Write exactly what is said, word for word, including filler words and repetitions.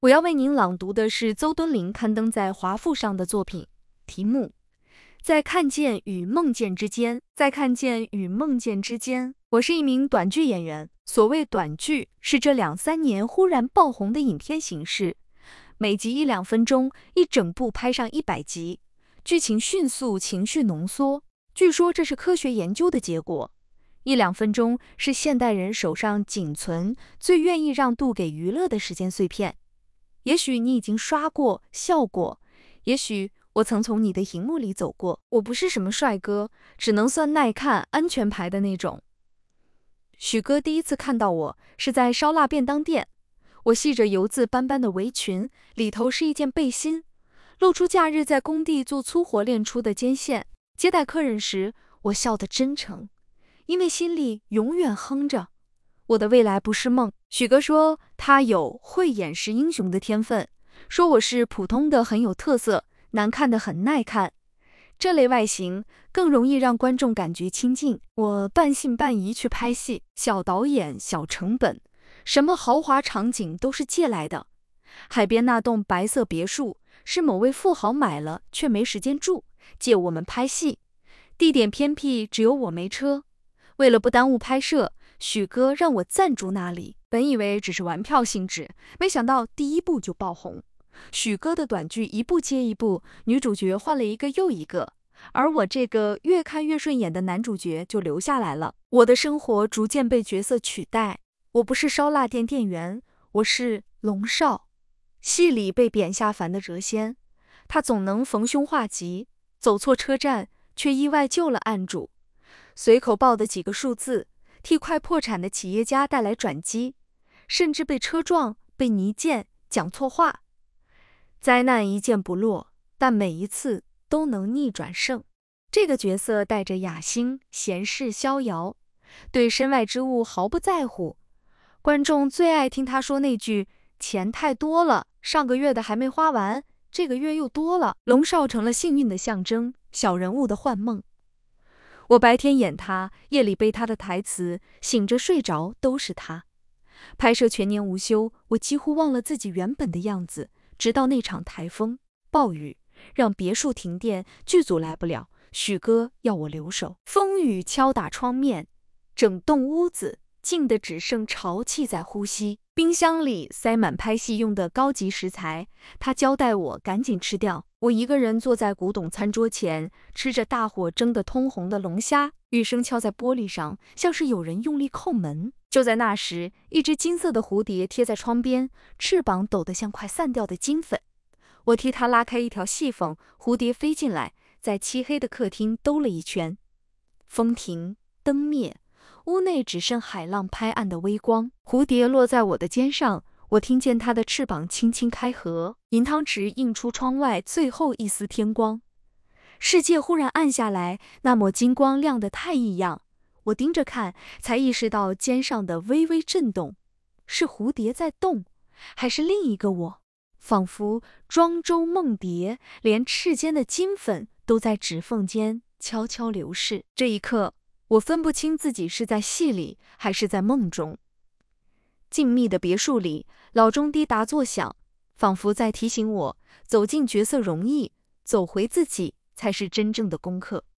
我要为您朗读的是邹敦林刊登在华附上的作品，题目在看见与梦见之间，在看见与梦见之间。我是一名短剧演员，所谓短剧，是这两三年忽然爆红的影片形式，每集一两分钟，一整部拍上一百集，剧情迅速，情绪浓缩。据说这是科学研究的结果。一两分钟是现代人手上仅存最愿意让渡给娱乐的时间碎片。也许你已经刷过、笑过，也许我曾从你的荧幕里走过。我不是什么帅哥，只能算耐看、安全牌的那种。许哥第一次看到我是在烧腊便当店，我系着油渍斑斑的围裙，里头是一件背心，露出假日在工地做粗活练出的肩线。接待客人时，我笑得真诚，因为心里永远哼着我的未来不是梦。许哥说他有会演示英雄的天分，说我是普通的很有特色，难看的很耐看。这类外形更容易让观众感觉亲近。我半信半疑去拍戏，小导演、小成本，什么豪华场景都是借来的。海边那栋白色别墅是某位富豪买了却没时间住，借我们拍戏。地点偏僻，只有我没车。为了不耽误拍摄，许哥让我暂住那里。本以为只是玩票性质，没想到第一部就爆红。许哥的短剧一部接一部，女主角换了一个又一个，而我这个越看越顺眼的男主角就留下来了。我的生活逐渐被角色取代，我不是烧腊店店员，我是龙少，戏里被贬下凡的谪仙。他总能逢凶化吉，走错车站却意外救了案主，随口报的几个数字替快破产的企业家带来转机，甚至被车撞、被泥溅、讲错话。灾难一件不落，但每一次都能逆转胜。这个角色带着雅兴，闲适逍遥，对身外之物毫不在乎。观众最爱听他说那句钱太多了，上个月的还没花完，这个月又多了。龙少成了幸运的象征，小人物的幻梦。我白天演他，夜里背他的台词，醒着睡着都是他。拍摄全年无休，我几乎忘了自己原本的样子，直到那场台风暴雨让别墅停电，剧组来不了，许哥要我留守。风雨敲打窗面，整栋屋子静得只剩潮气在呼吸。冰箱里塞满拍戏用的高级食材，他交代我赶紧吃掉。我一个人坐在古董餐桌前，吃着大火蒸得通红的龙虾，雨声敲在玻璃上，像是有人用力叩门。就在那时，一只金色的蝴蝶贴在窗边，翅膀抖得像快散掉的金粉。我替它拉开一条细缝，蝴蝶飞进来，在漆黑的客厅兜了一圈。风停，灯灭，屋内只剩海浪拍岸的微光。蝴蝶落在我的肩上，我听见它的翅膀轻轻开合，银汤匙映出窗外最后一丝天光。世界忽然暗下来，那抹金光亮得太异样。我盯着看，才意识到肩上的微微震动，是蝴蝶在动，还是另一个我？仿佛庄周梦蝶，连翅间的金粉都在指缝间悄悄流逝。这一刻，我分不清自己是在戏里还是在梦中。静谧的别墅里，老钟滴答作响，仿佛在提醒我，走进角色容易，走回自己才是真正的功课。